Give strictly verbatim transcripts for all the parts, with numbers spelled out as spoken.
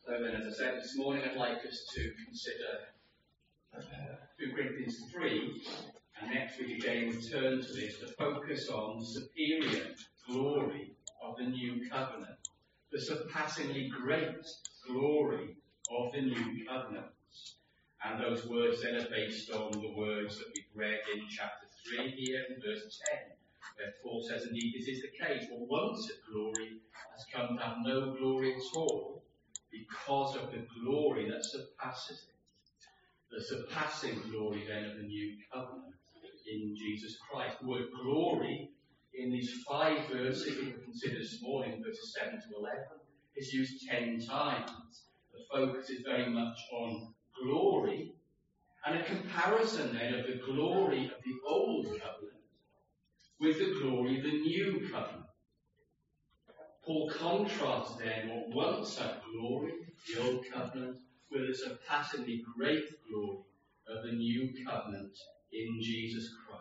So then, as I said this morning, I'd like us to consider uh, two Corinthians three, and next week again return to this to focus on the superior glory of the new covenant, the surpassingly great glory of the new covenant. And those words then are based on the words that we've read in chapter three here in verse ten, where Paul says, indeed, this is the case. For once glory has come to have no glory at all, because of the glory that surpasses it. The surpassing glory then of the new covenant in Jesus Christ. The word glory in these five verses we will consider this morning, verses seven to eleven, is used ten times. The focus is very much on glory, and a comparison then of the glory of the old covenant with the glory of the new covenant. Paul contrasts then what once had glory, the old covenant, with the surpassingly great glory of the new covenant in Jesus Christ.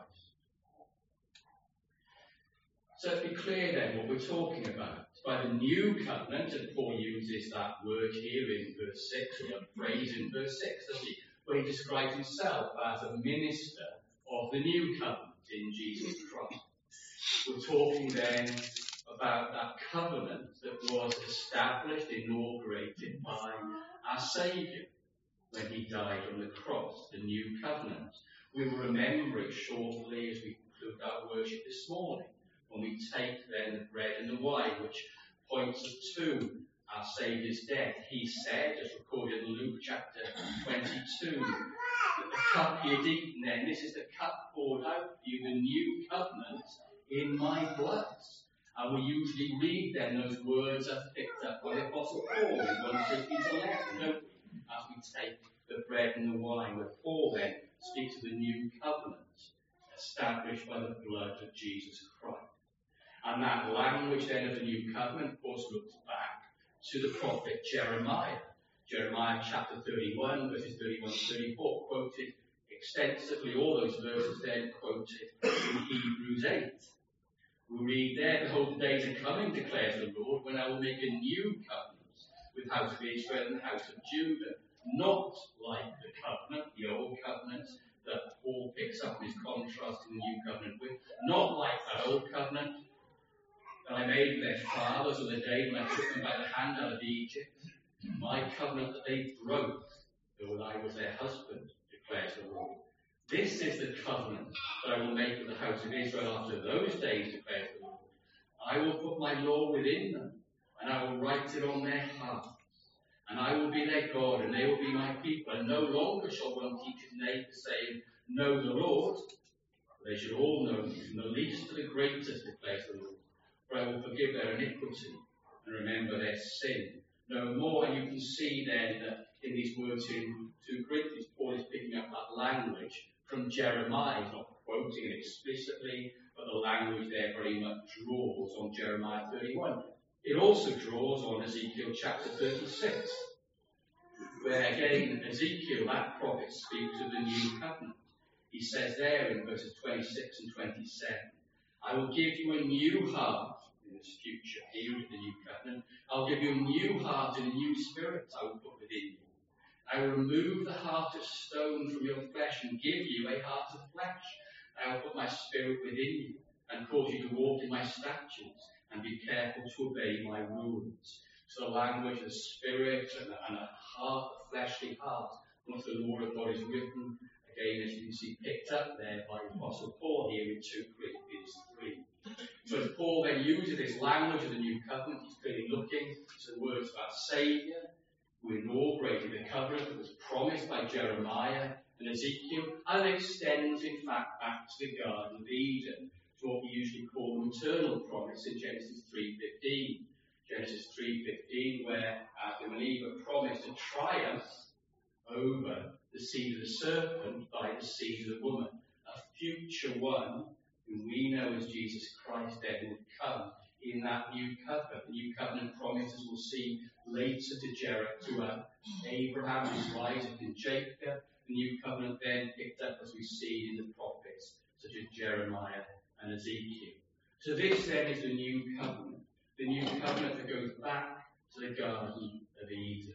So let's be clear then what we're talking about. By the new covenant, and Paul uses that word here in verse six, or a phrase in verse six, doesn't he? Where he describes himself as a minister of the new covenant in Jesus Christ. We're talking then about that covenant that was established, inaugurated by our Saviour when he died on the cross, the new covenant. We will remember it shortly as we conclude our worship this morning, when we take then the bread and the wine, which points us to our Saviour's death. He said, as recorded in Luke chapter twenty-two, that the cup he had eaten then, this is the cup poured out for you, the new covenant in my blood. And we usually read then those words are picked up by the Apostle Paul in First Corinthians eleven, don't we? As we take the bread and the wine, where Paul then speaks of the new covenant established by the blood of Jesus Christ. And that language then of the new covenant, of course, looks back to the prophet Jeremiah. Jeremiah chapter thirty-one, verses thirty-one to thirty-four, quoted extensively, all those verses then quoted in Hebrews eight. We read there, behold, the days are coming, declares the Lord, when I will make a new covenant with the house of Israel and the house of Judah, not like the covenant, the old covenant, that Paul picks up in his contrast to the new covenant with, not like that old covenant that I made with their fathers on the day when I took them by the hand out of Egypt, my covenant that they broke, though I was their husband, declares the Lord. This is the covenant that I will make with the house of Israel after those days, declares the Lord. I will put my law within them, and I will write it on their hearts. And I will be their God, and they will be my people. And no longer shall one teach his neighbour, saying, know the Lord. For they shall all know me, from the least to the greatest, declares the Lord. For I will forgive their iniquity, and remember their sin no more. And you can see then that in these words in two Corinthians, Paul is picking up that language from Jeremiah. He's not quoting it explicitly, but the language there very much draws on Jeremiah thirty-one. It also draws on Ezekiel chapter thirty-six, where again Ezekiel, that prophet, speaks of the new covenant. He says there in verses twenty-six and twenty-seven, I will give you a new heart in this future period of the new covenant. I'll give you a new heart and a new spirit I will put within you. I will remove the heart of stone from your flesh and give you a heart of flesh. I will put my spirit within you and cause you to walk in my statutes and be careful to obey my rules. So the language of the spirit and a, and a heart, a fleshly heart, once the law of God is written, again, as you can see, picked up there by the Apostle Paul here in two Corinthians three. So as Paul then uses this language of the new covenant, he's clearly looking to the words of our Saviour, who inaugurated the covenant that was promised by Jeremiah and Ezekiel, and extends, in fact, back to the Garden of Eden, to what we usually call the eternal promise in Genesis three fifteen. Genesis three fifteen, where Adam and Eve are promised to triumph over the seed of the serpent by the seed of the woman, a future one whom we know as Jesus Christ then would come in that new covenant. The new covenant promises we'll see later to Jared, to uh, Abraham, his Isaac and Jacob. The new covenant then picked up as we see in the prophets such as Jeremiah and Ezekiel. So this then is the new covenant. The new covenant that goes back to the Garden of of Eden.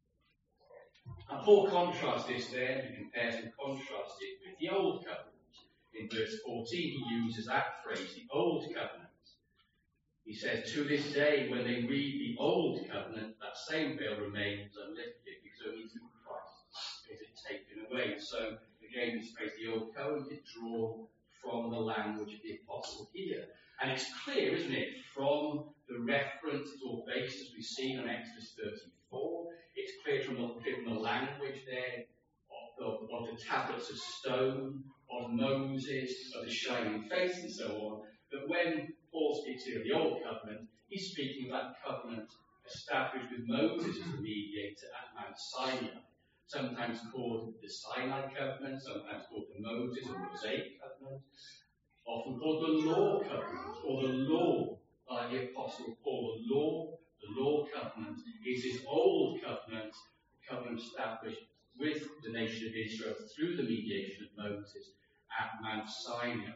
And Paul contrasts this there, he compares and contrasts it with the Old Covenant. In verse fourteen, he uses that phrase, the Old Covenant. He says, to this day, when they read the Old Covenant, that same veil remains unlifted, because only through Christ is it taken away. So, again, this phrase, the Old Covenant, is drawn from the language of the Apostle here. And it's clear, isn't it, from the reference, it's all based, as we've seen on Exodus thirty-four, it's clear from the, from the language there of the, of the tablets of stone, of Moses, of the shining face, and so on, that when Paul speaks here of the Old Covenant, he's speaking of that covenant established with Moses as the mediator at Mount Sinai, sometimes called the Sinai Covenant, sometimes called the Moses or Mosaic Covenant, often called the Law Covenant, or the Law by the Apostle Paul. The Law, the Law Covenant, is this Old Covenant, the covenant established with the nation of Israel through the mediation of Moses at Mount Sinai.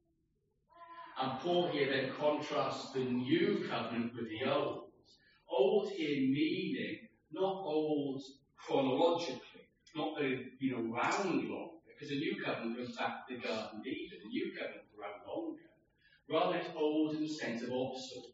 And Paul here then contrasts the new covenant with the old. Old here meaning not old chronologically, not that it's been around long, because the new covenant goes back to the Garden of Eden. The new covenant is around longer. Rather, it's old in the sense of obsolete.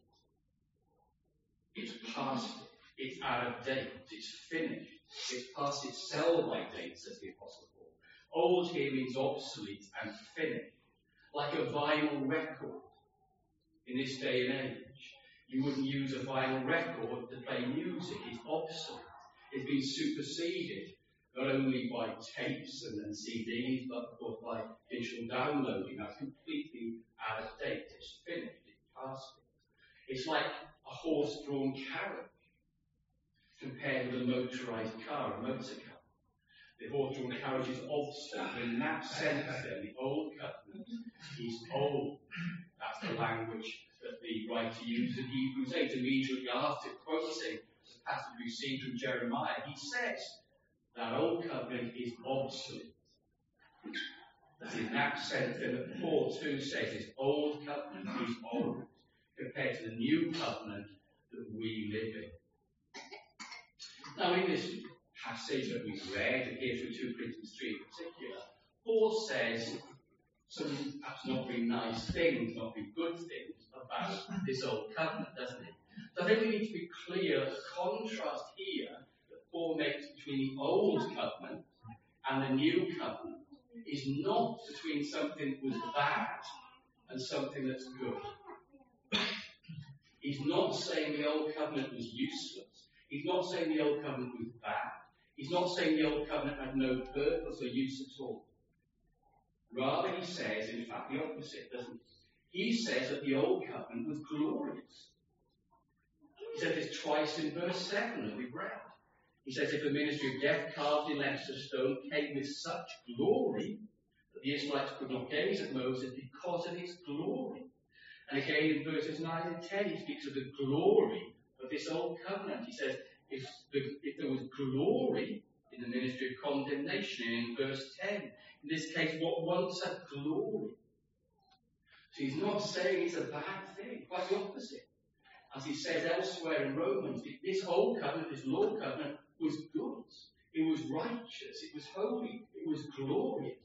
It's past, it's out of date, it's finished, it's past its sell-by date, says the Apostle Paul. Old here means obsolete and finished. Like a vinyl record. In this day and age, you wouldn't use a vinyl record to play music. It's obsolete. It's been superseded, not only by tapes and, and C Ds, but of course by digital downloading. That's completely out of date. It's finished. It's past it. It's like a horse-drawn carriage compared with a motorized car, a motor car. The horse-drawn carriage is obsolete. In that sense, then, the Old Covenant is old. That's the language that the writer uses in Hebrews eight. Immediately after quoting the passage we've seen from Jeremiah, he says that Old Covenant is obsolete. That in that sense, then, that Paul too says this Old Covenant is old compared to the New Covenant that we live in. Now, in this passage that we've read, and here through two Corinthians three in particular, Paul says some perhaps not very nice things, not very good things about this Old Covenant, doesn't it? So I think we need to be clear that the contrast here that Paul makes between the Old Covenant and the New Covenant is not between something that was bad and something that's good. He's not saying the Old Covenant was useless. He's not saying the Old Covenant was bad. He's not saying the Old Covenant had no purpose or use at all. Rather, he says, in fact, the opposite, doesn't he? He says that the Old Covenant was glorious. He says this twice in verse seven that we've read. He says, if the ministry of death carved in letters of stone came with such glory that the Israelites could not gaze at Moses because of its glory. And again in verses nine and ten, he speaks of the glory of this Old Covenant. He says, if, the, if there was glory in the ministry of condemnation, in verse ten, in this case, what once had glory. So he's not saying it's a bad thing, quite the opposite. As he says elsewhere in Romans, this Old Covenant, this Law Covenant, was good. It was righteous. It was holy. It was glorious.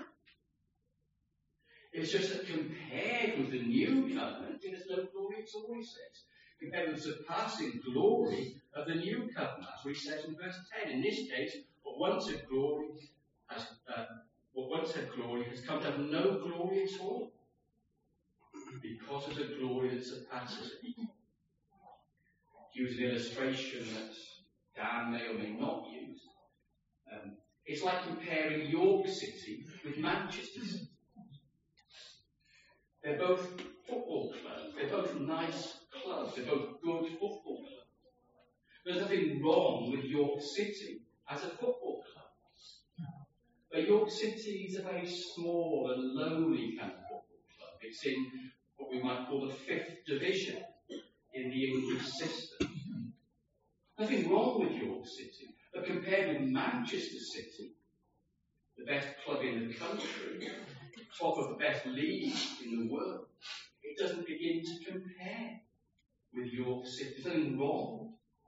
It's just that compared with the New Covenant, there's no glory at all, he says. Compared with the surpassing glory of the New Covenant, as he says in verse ten. In this case, what once had glory has, uh, what once had glory has come to have no glory at all, because of the glory that surpasses it. Use an illustration that Dan may or may not use. Um, it's like comparing York City with Manchester City. They're both football clubs. They're both nice clubs. They're both good football clubs. There's nothing wrong with York City as a football club. But York City is a very small and lowly kind of football club. It's in what we might call the fifth division in the English system. Nothing wrong with York City, but compared with Manchester City, the best club in the country, top of the best league in the world, it doesn't begin to compare with York City. There's nothing wrong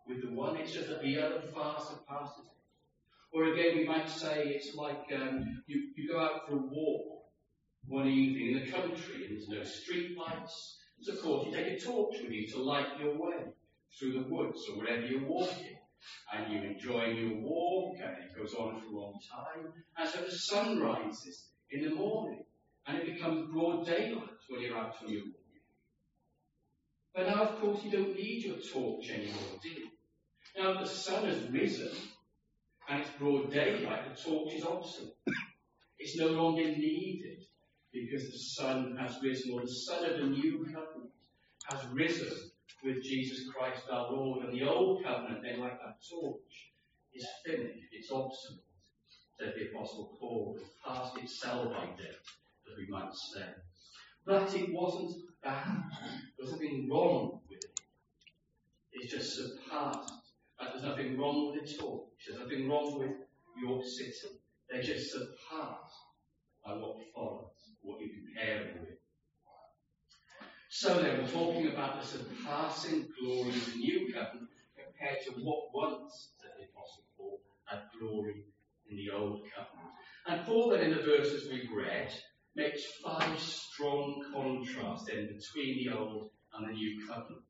with the one. It's just that the other far surpasses it. Or again, we might say it's like um, you, you go out for a walk one evening in the country and there's no street lights. So of course you take a torch with you to light your way through the woods or wherever you're walking. And you're enjoying your walk, and it goes on for a long time. And so the sun rises in the morning, and it becomes broad daylight when you're out on your walk. But now, of course, you don't need your torch anymore, do you? Now that the sun has risen, and it's broad daylight, the torch is obsolete. It's no longer needed, because the sun has risen, or the sun of the new covenant has risen with Jesus Christ our Lord. And the old covenant, then, like that torch, is finished. It's obsolete, said the Apostle Paul. It's past its sell-by date, as we might say. But it wasn't bad. There was nothing wrong with it. It's just surpassed. But there's nothing wrong with the torch. There's nothing wrong with your city. They're just surpassed by what follows, what you compare them with. So then, we're talking about the surpassing glory of the new covenant compared to what once, said the Apostle Paul, had glory in the old covenant. And Paul then, in the verses we've read, makes five strong contrasts then between the old and the new covenant.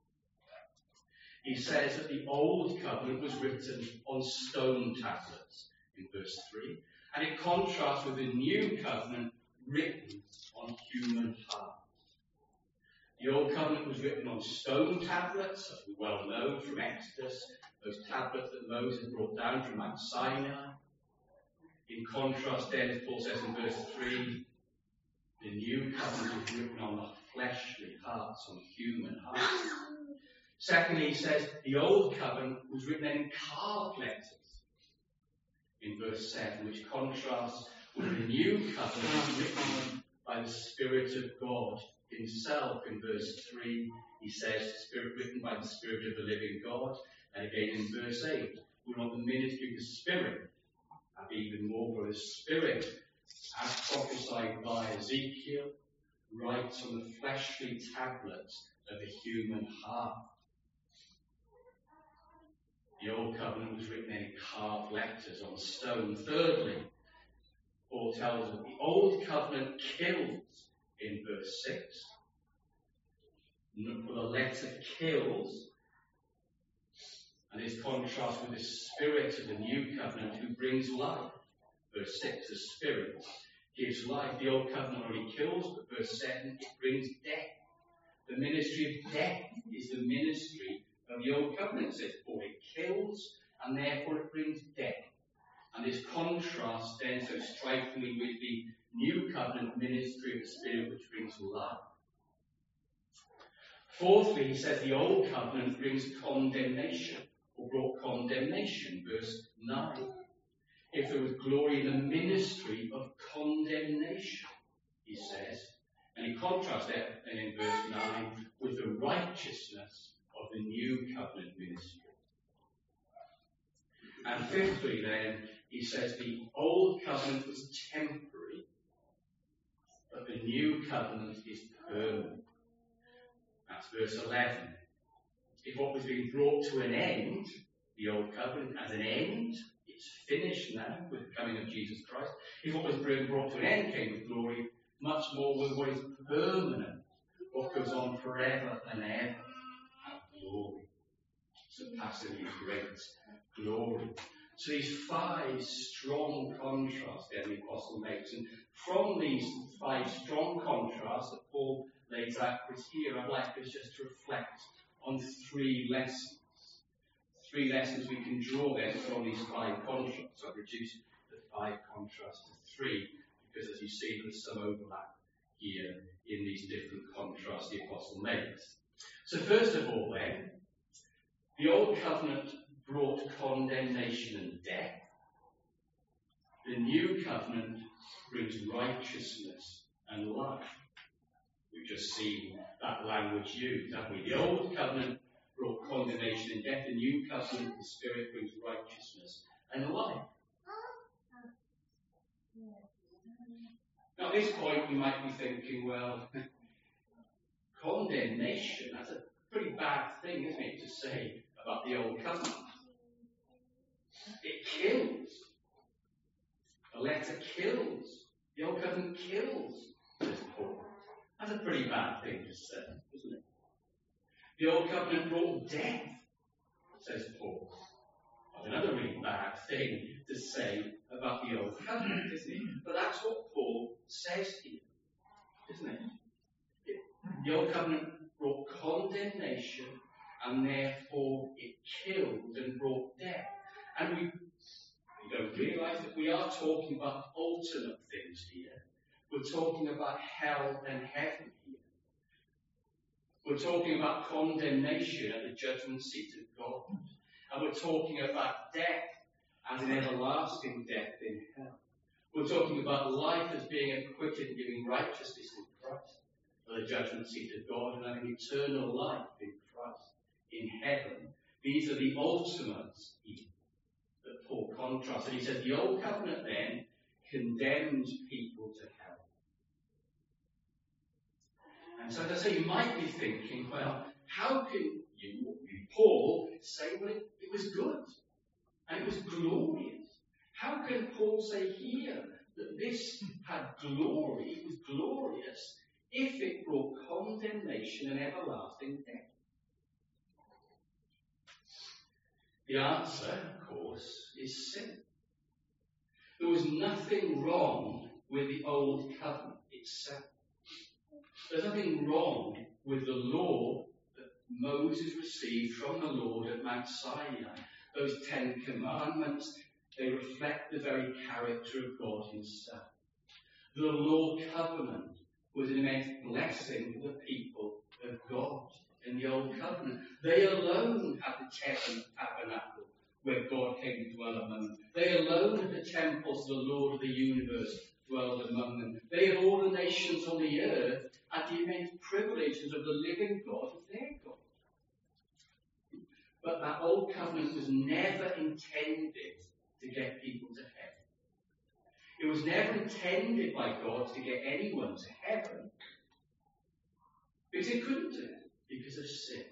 He says that the old covenant was written on stone tablets in verse three, and it contrasts with the new covenant written on human hearts. The old covenant was written on stone tablets, as we well know from Exodus, those tablets that Moses brought down from Mount Sinai. In contrast then, as Paul says in verse three, the new covenant is written on the fleshly hearts, on human hearts. Secondly, he says the old covenant was written in carved letters in verse seven, which contrasts with the new covenant written by the Spirit of God himself. In verse three, he says, Spirit written by the Spirit of the living God. And again in verse eight, we're on the ministry of the Spirit. And even more, for the Spirit, as prophesied by Ezekiel, writes on the fleshly tablets of the human heart. The old covenant was written in carved letters on stone. Thirdly, Paul tells us the old covenant kills in verse six. For the letter kills, and is contrast with the Spirit of the new covenant who brings life. Verse six, the Spirit gives life. The old covenant only kills, but verse seven, it brings death. The ministry of death is the ministry of the old covenant, says Paul. It kills, and therefore it brings death. And this contrast then so strikingly with the new covenant ministry of the Spirit, which brings life. Fourthly, he says the old covenant brings condemnation, or brought condemnation, verse nine. If there was glory in the ministry of condemnation, he says, and he contrasts that then in verse nine with the righteousness of the new covenant ministry. And fifthly then, he says the old covenant was temporary, but the new covenant is permanent. That's verse eleven. If what was being brought to an end, the old covenant as an end, it's finished now with the coming of Jesus Christ. If what was being brought to an end came with glory, much more with what is permanent, what goes on forever and ever. Glory. Surpassingly great glory. So these five strong contrasts that the Apostle makes. And from these five strong contrasts that Paul lays out for us here, I'd like us just to reflect on three lessons. Three lessons we can draw then from these five contrasts. I've reduced the five contrasts to three, because as you see, there's some overlap here in these different contrasts the Apostle makes. So first of all then, the old covenant brought condemnation and death. The new covenant brings righteousness and life. We've just seen that language used, haven't we? The old covenant brought condemnation and death. The new covenant, the Spirit, brings righteousness and life. Now at this point you might be thinking, well, condemnation, that's a pretty bad thing, isn't it, to say about the old covenant. It kills. The letter kills. The old covenant kills, says Paul. That's a pretty bad thing to say, isn't it? The old covenant brought death, says Paul. That's another really bad thing to say about the old covenant, isn't it? But that's what Paul says here, isn't it? it the old covenant brought condemnation, and therefore it killed and brought death. And we, we don't realise that we are talking about ultimate things here. We're talking about hell and heaven here. We're talking about condemnation at the judgment seat of God. And we're talking about death as an everlasting death in hell. We're talking about life as being acquitted and giving righteousness in Christ at the judgment seat of God, and having eternal life in Christ in heaven. These are the ultimates here that Paul contrasts. And he says the old covenant then condemned people to hell. And so, as I say, you might be thinking, well, how can you, or you, Paul, say, well, it, it was good and it was glorious? How can Paul say here that this had glory, it was glorious, if it brought condemnation and everlasting death? The answer, of course, is sin. There was nothing wrong with the old covenant itself. There's nothing wrong with the law that Moses received from the Lord at Mount Sinai. Those Ten Commandments, they reflect the very character of God himself. The law covenant was an immense blessing for the people of God in the old covenant. They alone had the tabernacle where God came to dwell among them. They alone had the temples of the Lord of the universe dwelled among them. They had all the nations on the earth at the immense privileges of the living God as their God. But that old covenant was never intended to get people to heaven. It was never intended by God to get anyone to heaven, because it couldn't do it because of sin.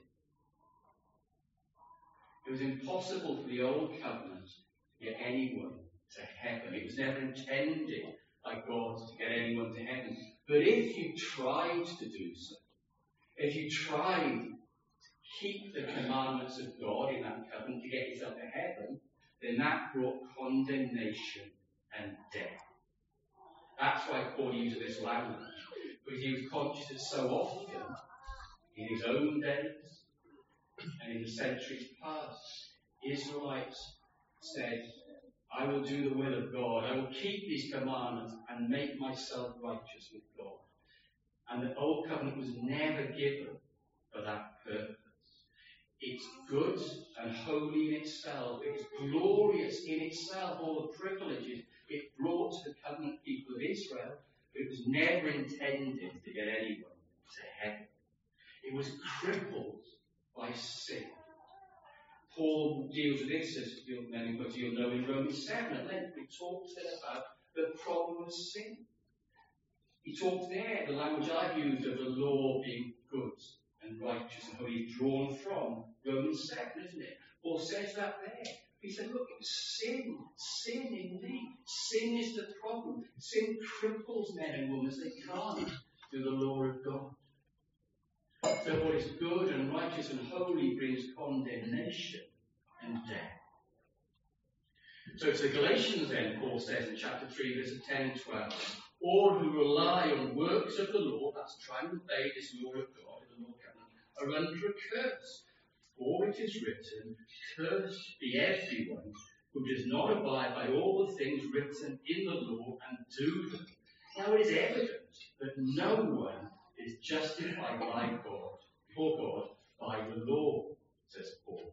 It was impossible for the old covenant to get anyone to heaven. It was never intended by God to get anyone to heaven. But if you tried to do so, if you tried to keep the commandments of God in that covenant to get yourself to heaven, then that brought condemnation and death. That's why Paul uses this language, because he was conscious that so often, in his own days and in the centuries past, Israelites said, I will do the will of God. I will keep these commandments and make myself righteous with God. And the old covenant was never given for that purpose. It's good and holy in itself. It's glorious in itself, all the privileges it brought to the covenant people of Israel. But it was never intended to get anyone to heaven. It was crippled by sin. Paul deals with this, as you'll, as you'll know, in Romans seven at length. He talks there about the problem of sin. He talks there, the language I've used, of the law being good and righteous and holy, drawn from Romans seven, isn't it? Paul says that there. He said, look, it's sin. Sin indeed. Sin is the problem. Sin cripples men and women. They can't do the law of God. So what is good and righteous and holy brings condemnation and death. So to the Galatians then, Paul says in chapter three, verses ten and twelve, all who rely on works of the law, that's trying to obey this law of God in the law covenant, are under a curse. For it is written, cursed be everyone who does not abide by all the things written in the law and do them. Now it is evident that no one is justified by God, before God, by the law, says Paul.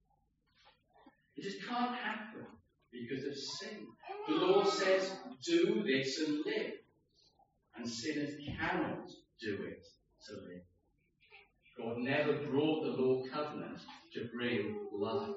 It just can't happen because of sin. The law says, do this and live. And sinners cannot do it to live. God never brought the law covenant to bring life.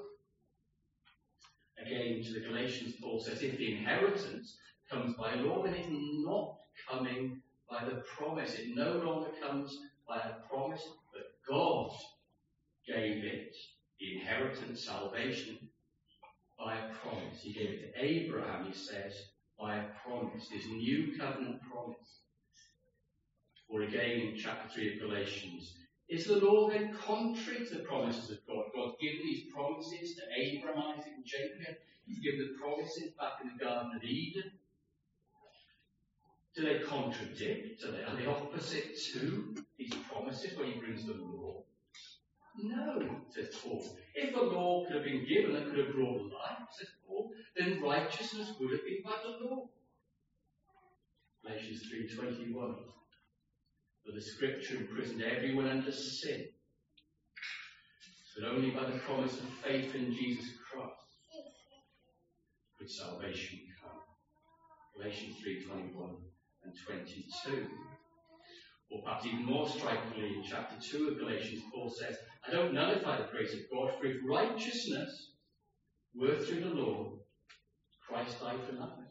Again, to the Galatians, Paul says, if the inheritance comes by law, then it's not coming by the promise. It no longer comes by a promise, but God gave it the inheritance, salvation, by a promise. He gave it to Abraham, he says, by a promise, his new covenant promise. Or again in chapter three of Galatians, is the law then contrary to the promises of God? God's given these promises to Abraham, Isaac, and Jacob. He's given the promises back in the Garden of Eden. Do they contradict? Are they, are they opposite to these promises when he brings the law? No, says Paul. If the law could have been given that could have brought life, says Paul, then righteousness would have been by the law. Galatians three twenty-one. For the scripture imprisoned everyone under sin, but only by the promise of faith in Jesus Christ could salvation come. Galatians three twenty-one and twenty-two. Or perhaps even more strikingly, in chapter two of Galatians, Paul says, I don't nullify the grace of God, for if righteousness were through the law, Christ died for nothing.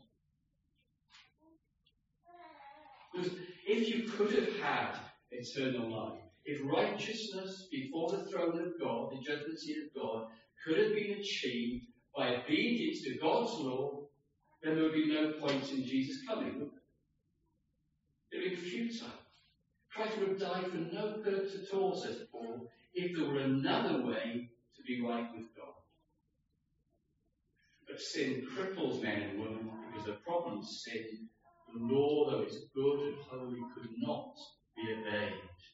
Because if you could have had eternal life, if righteousness before the throne of God, the judgment seat of God, could have been achieved by obedience to God's law, then there would be no point in Jesus coming, would there? It would be futile. Christ would have died for no purpose at all, says Paul, if there were another way to be right with God. But sin cripples men and women because the problem is sin. The law, though it's good and holy, could not be obeyed.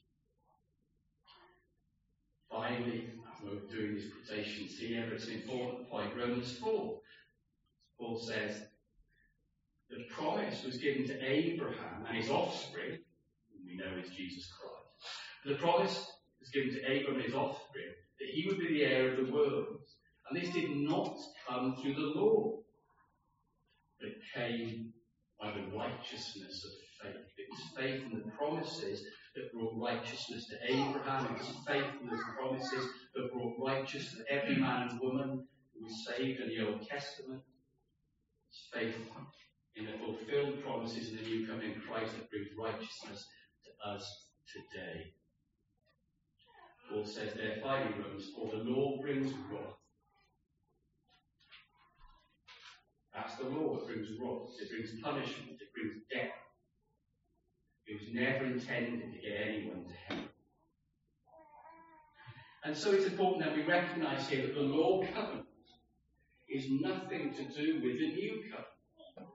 Finally, as we're doing these quotations here, it's an important point. Romans four. Paul says, the promise was given to Abraham and his offspring, whom we know is Jesus Christ. The promise was given to Abraham and his offspring that he would be the heir of the world. And this did not come through the law, but it came by the righteousness of faith. It was faith in the promises that brought righteousness to Abraham. It was faith in those promises that brought righteousness to every man and woman who was saved in the Old Testament. It's faith in the fulfilled promises in the new covenant in Christ that brings righteousness to us today. Paul says there, finally, Romans four, the law brings wrath. That's the law. It brings wrath. It brings punishment. It brings death. It was never intended to get anyone to heaven. And so it's important that we recognize here that the law covenant is nothing to do with the new covenant.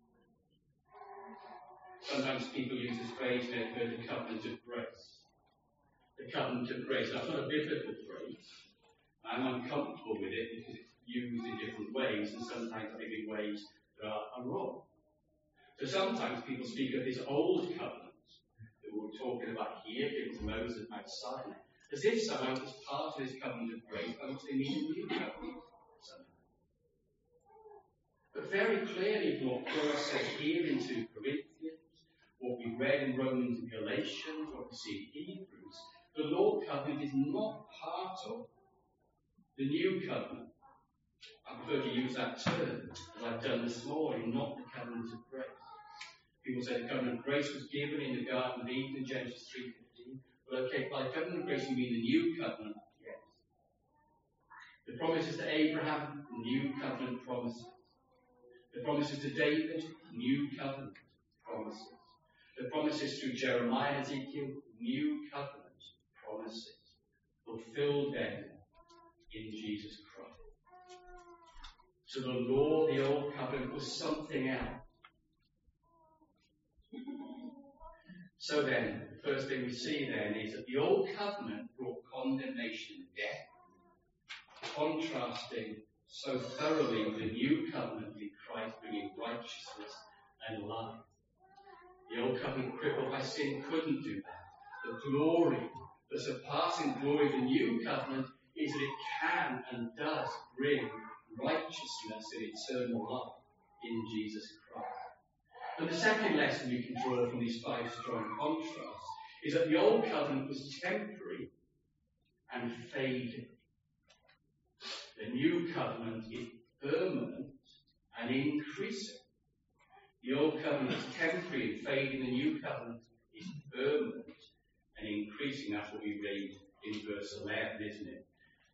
Sometimes people use this phrase, they've heard the covenant of grace. The covenant of grace. That's not a biblical phrase. I'm uncomfortable with it because it's used in different ways, and sometimes I think in ways that are, are wrong. So sometimes people speak of this old covenant that we were talking about here, given to Moses at Mount Sinai, as if somehow it's part of this covenant of grace, by which they mean a new covenant somehow. But very clearly, what Paul says here in two Corinthians, what we read in Romans and Galatians, what we see in Hebrews, the law covenant is not part of the new covenant. I prefer to use that term, as I've done this morning, not the covenant of grace. People say the covenant of grace was given in the Garden of Eden in Genesis three fifteen. Well, okay, by covenant of grace you mean the new covenant? Yes. The promises to Abraham, new covenant promises. The promises to David, new covenant promises. The promises through Jeremiah and Ezekiel, new covenant promises. Fulfilled then in Jesus Christ. So the law, the old covenant, was something else. So then, the first thing we see then is that the old covenant brought condemnation and death, contrasting so thoroughly with the new covenant in Christ bringing righteousness and life. The old covenant crippled by sin couldn't do that. The glory, the surpassing glory of the new covenant is that it can and does bring righteousness and eternal life in Jesus Christ. And the second lesson you can draw from these five strong contrasts is that the old covenant was temporary and fading. The new covenant is permanent and increasing. The old covenant is temporary and fading. The new covenant is permanent and increasing. That's what we read in verse eleven, isn't it?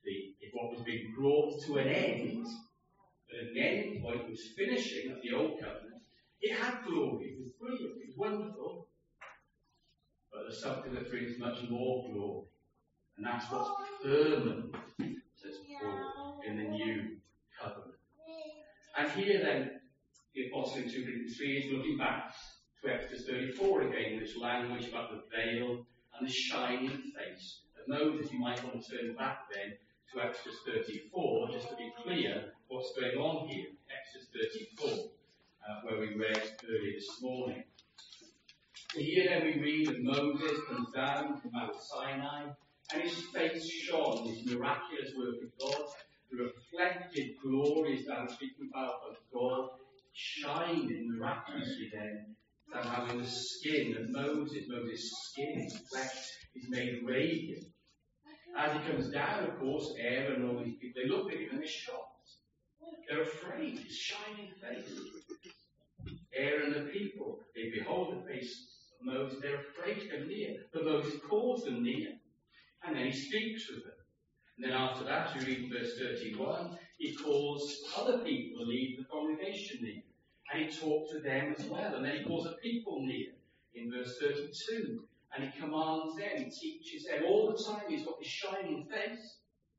the, if what was being brought to an end, at an end point was finishing of the old covenant, it had glory, it was brilliant, it was wonderful. But there's something that brings much more glory. And that's what's permanent, says Paul, in the new covenant. And here then, the Apostle in two Corinthians three is looking back to Exodus thirty-four again, this language about the veil and the shining face of Moses. You might want to turn back then to Exodus thirty-four, just to be clear what's going on here. Exodus thirty-four, uh, where we read earlier this morning. Here then we read that Moses comes down from Mount Sinai, and his face shone, this miraculous work of God. The reflected glory is now speaking about of God, shining miraculously then, somehow in the skin of Moses. Moses' skin, his flesh, is made radiant. As he comes down, of course, Aaron and all these people, they look at him and they're shocked. They're afraid, his shining face. Aaron and the people, they behold the face of Moses, they're afraid to come near. But Moses calls them near, and then he speaks with them. And then after that, we read in verse thirty-one, he calls other people to leave the congregation near. And he talks to them as well. And then he calls the people near in verse thirty-two. And he commands them, he teaches them. All the time he's got this shining face.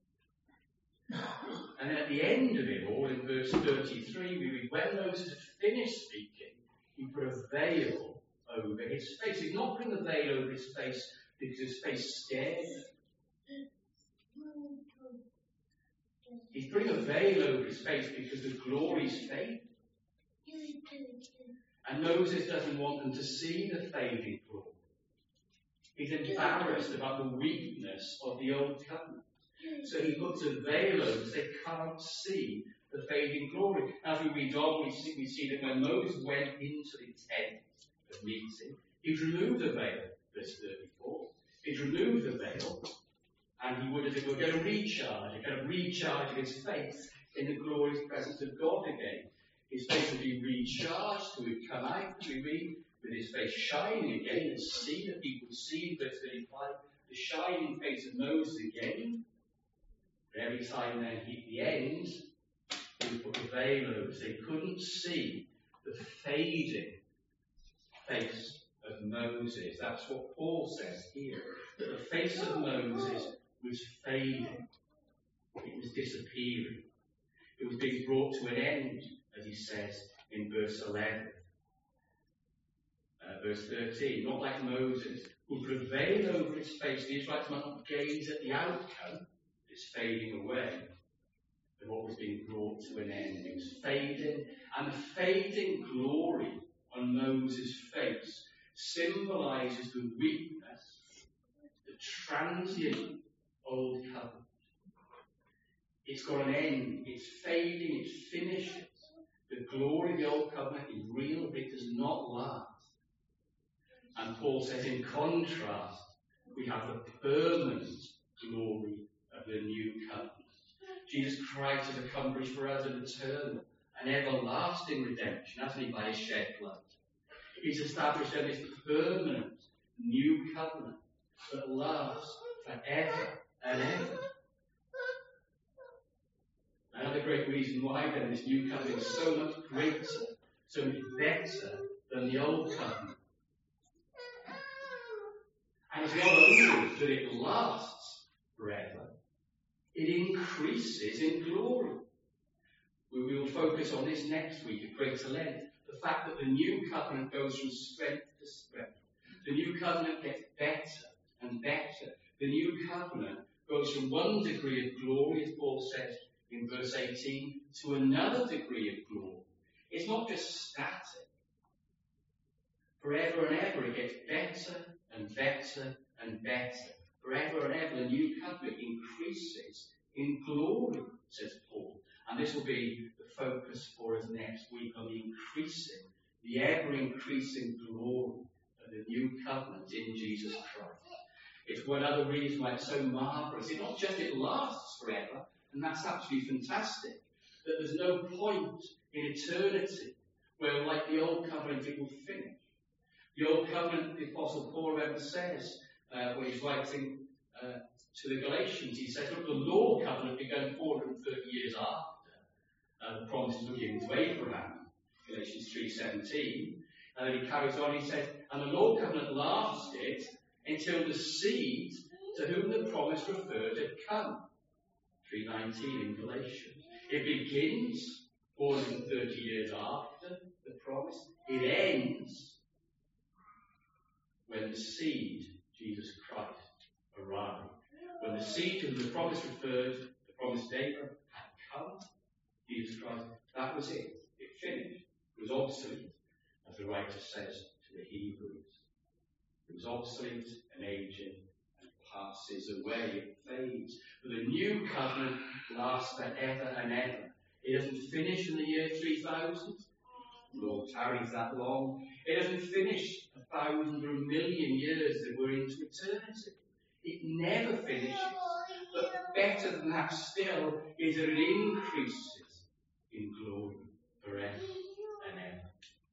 And then at the end of it all, in verse thirty-three, we read, when Moses had finished speaking, he put a veil over his face. He's not putting the veil over his face because his face scared him. He's putting a veil over his face because the glory's fading. And Moses doesn't want them to see the fading glory. He's embarrassed about the weakness of the old covenant. So he puts a veil over so they can't see the fading glory. As we read on, we see, we see that when Moses went into the tent of meeting, he'd removed the veil, verse thirty-four. He'd removed the veil, and he would, as it were, get a recharge, a kind of recharge of his face in the glorious presence of God again. His face would be recharged, so he'd come out, as we read, with his face shining again, and see the people see, verse thirty-five, the shining face of Moses again. But every time then he, the end, he would put the veil over, so they couldn't see the fading face of Moses. That's what Paul says here, that the face of Moses was fading. It was disappearing. It was being brought to an end, as he says in verse eleven. Uh, verse thirteen, not like Moses, who prevailed over his face. The Israelites might not gaze at the outcome, it's fading away, but what was being brought to an end. It was fading, and the fading glory on Moses' face symbolises the weakness, the transient old covenant. It's got an end, it's fading, it's finished. The glory of the old covenant is real, but it does not last. And Paul says, in contrast, we have the permanent glory of the new covenant. Jesus Christ has accomplished for us an eternal, an everlasting redemption, hasn't he, by his shed blood. He's established then this permanent new covenant that lasts forever and ever. Another great reason why then this new covenant is so much greater, so much better than the old covenant. And it's not only that it lasts forever, it increases in glory. We will focus on this next week at greater length. The fact that the new covenant goes from strength to strength. The new covenant gets better and better. The new covenant goes from one degree of glory, as Paul says in verse eighteen, to another degree of glory. It's not just static. Forever and ever it gets better and better and better. Forever and ever the new covenant increases in glory, says Paul. And this will be the focus for us next week, on the increasing, the ever-increasing glory of the new covenant in Jesus Christ. It's one other reason why it's so marvellous. It's not just it lasts forever, and that's absolutely fantastic, that there's no point in eternity where, like the old covenant, it will finish. The old covenant, the Apostle Paul ever says, uh, when he's writing uh, to the Galatians. He says, look, the law covenant began four hundred thirty years after uh, the promises were given to Abraham, Galatians three seventeen. And then he carries on, he says, and the law covenant lasted until the seed to whom the promise referred had come, three nineteen in Galatians. It begins four hundred thirty years after the promise. It ends when the seed, Jesus Christ, arrived. When the seed to whom the promise referred, the promise of Abraham, had come, Jesus Christ, that was it. It finished. It was obsolete, as the writer says to the Hebrews. It was obsolete and aging and passes away. It fades. But the new covenant lasts forever and ever. It doesn't finish in the year three thousand. The Lord tarries that long. It doesn't finish a thousand or a million years that we're into eternity. It never finishes. But better than that still is that it increases in glory forever and ever.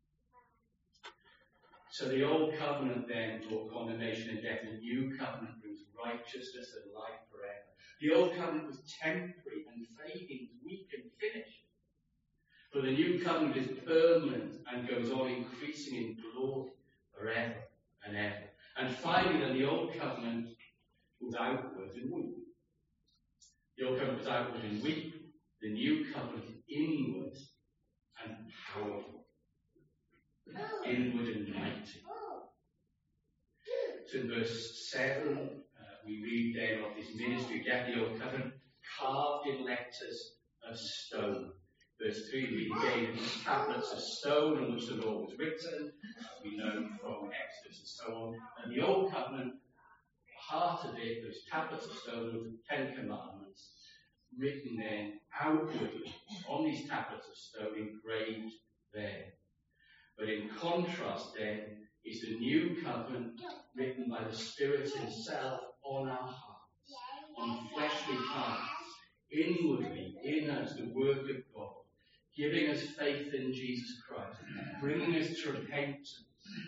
So the old covenant then brought condemnation and death. The new covenant brings righteousness and life forever. The old covenant was temporary and fading, weak and finished. But the new covenant is permanent and goes on increasing in glory forever and ever. And finally, then, the old covenant was outward and weak. The old covenant was outward and weak. The new covenant is inward and powerful. Inward and mighty. So in verse seven, uh, we read then of his ministry, again the old covenant, carved in letters of stone. Verse three, we gave these tablets of stone on which the law was written, as we know from Exodus and so on. And the old covenant, the heart of it, those tablets of stone with the Ten Commandments, written then outwardly on these tablets of stone, engraved there. But in contrast then is the new covenant written by the Spirit himself on our hearts, on fleshly hearts, inwardly, in us, the work of God, giving us faith in Jesus Christ, bringing us to repentance,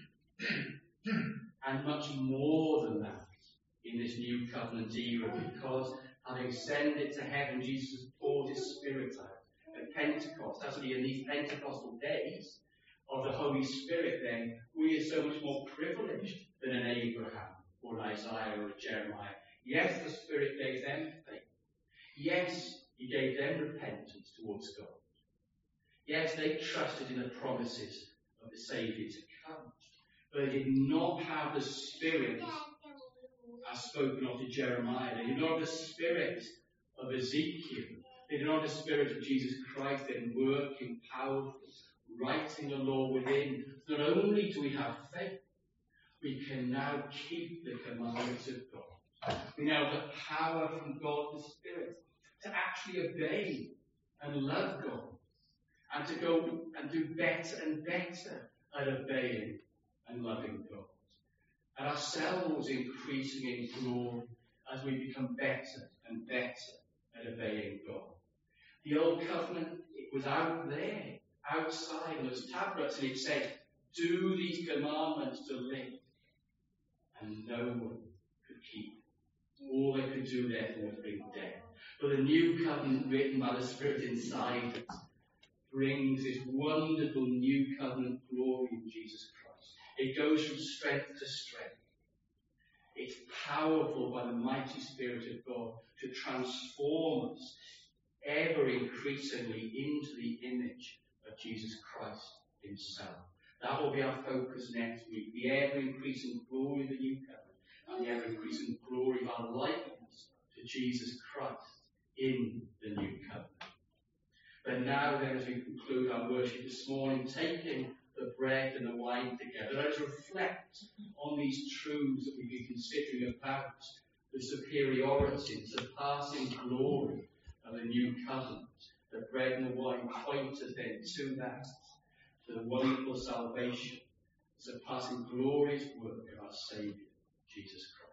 and much more than that in this new covenant era, because having ascended to heaven, Jesus poured his Spirit out at Pentecost. Actually, in these Pentecostal days of the Holy Spirit, then, we are so much more privileged than an Abraham or an Isaiah or a Jeremiah. Yes, the Spirit gave them faith. Yes, he gave them repentance towards God. Yes, they trusted in the promises of the Saviour to come. But they did not have the Spirit as spoken of to Jeremiah. They did not have the Spirit of Ezekiel. They did not have the Spirit of Jesus Christ then working powerfully, writing the law within. Not only do we have faith, we can now keep the commandments of God. We now have the power from God the Spirit to actually obey and love God, and to go and do better and better at obeying and loving God. And ourselves increasing in glory as we become better and better at obeying God. The old covenant, it was out there, outside on those tablets, and it said, do these commandments to live. And no one could keep it. All they could do therefore was bring death. But the new covenant written by the Spirit inside us brings this wonderful new covenant glory in Jesus Christ. It goes from strength to strength. It's powerful by the mighty Spirit of God to transform us ever increasingly into the image of Jesus Christ himself. That will be our focus next week. The ever-increasing glory of the new covenant and the ever-increasing glory of our likeness to Jesus Christ in the new covenant. But now then, as we conclude our worship this morning, taking the bread and the wine together, let us reflect on these truths that we've been considering about the superiority, the surpassing glory of the new covenant. The bread and the wine point us then to that, to the wonderful salvation, the surpassing glorious work of our Saviour, Jesus Christ.